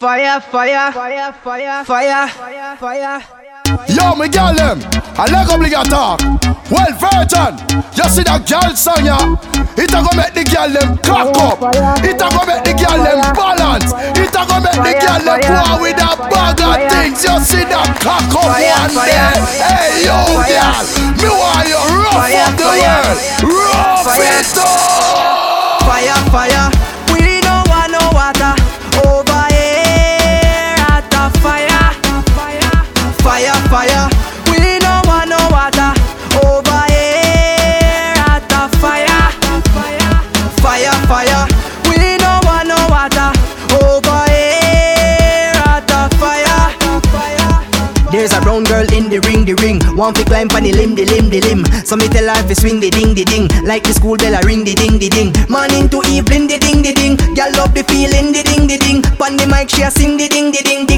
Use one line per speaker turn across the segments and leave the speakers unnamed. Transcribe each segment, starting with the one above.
Fire, fire, fire, fire, fire, fire, fire.
Yo, me girl them, I leg up the talk. Well, Virgin, you see that girl song ya? It a go make the girl them clock up. It a go make the girl them balance. It a go make the girl them go out with a bag of things. You see that cock up one day. Hey, yo, girl, me want you rough up the world. Rough it up.
Fire, fire, we don't want no water over here at the fire. Fire, fire, we don't want no water over here at the fire. Fire, fire, we don't want no water over here at the fire. There's a brown girl in the ring, want to climb on the limb. So me tell her to swing the ding, like the school bell a ring the ding. Morning to evening the ding. Girl love the feeling the ding. Pon the mic she a sing the ding.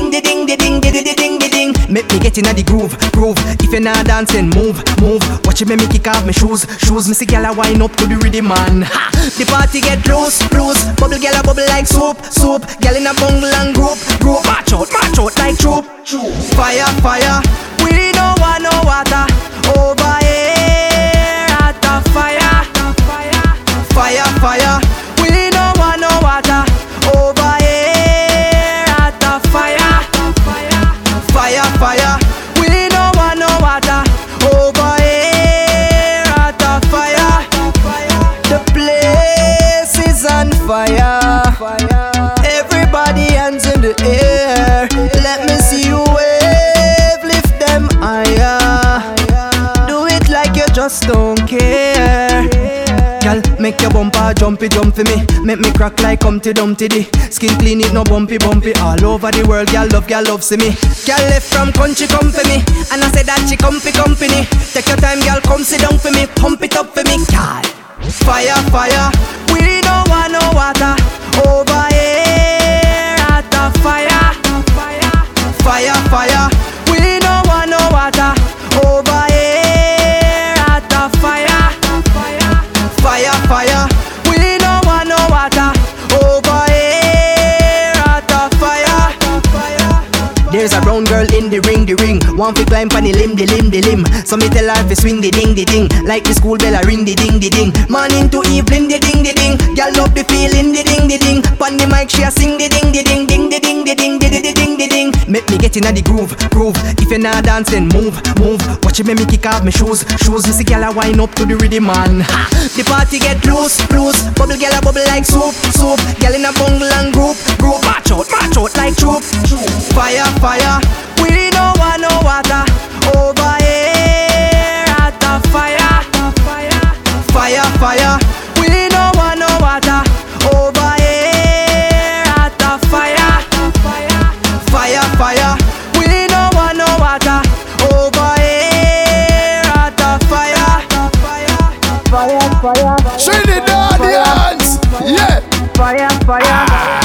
Make me get inna the groove. If you're not dancing, move. Watch it make me kick off my shoes. Me see girl a wind up to the rhythm, man. Ha! The party get loose. Bubble girl a bubble like soup. Girl in a bungle and group. March out like troop. Fire, fire, we don't want no water over here at the fire. Fire, fire, we don't want no water over here at the fire. Fire, fire, we don't want no water over here at the fire. The place is on fire. Everybody hands in the air. Let me see you wave, lift them higher. Do it like you just don't care. Girl, make your bumper jumpy for me. Make me crack like Humpty Dumpty Dee. Skin clean it no bumpy. All over the world, girl love see me. Girl left from country come for me, and I said that she company. Take your time, girl, come sit down for me. Pump it up for me, girl. Fire, fire, we don't want no water over here at the fire. Fire, fire, we don't want no water over here at the fire. Fire, fire, we don't want no water over here at the fire. There's a brown girl in the ring, want to climb on the limb. So me tell her to swing the ding, like the school bell a ring the ding. Morning to evening the ding. Girl love the feeling the ding. Pon the mic she a sing the ding. Make me get inna the groove. If you're not dancing, move. Watch it make me kick off my shoes. Me see girl a wind up to the rhythm, man. Ha! The party get loose. Bubble girl a bubble like soup. Girl in a bungle and group. March out like troop. Fire, fire, we don't want no water over here at the fire. Fire, fire, we don't want no water over here at the fire. Fire, fire, we don't want no water over here at the fire.
Trinidadians, yeah.
Fire.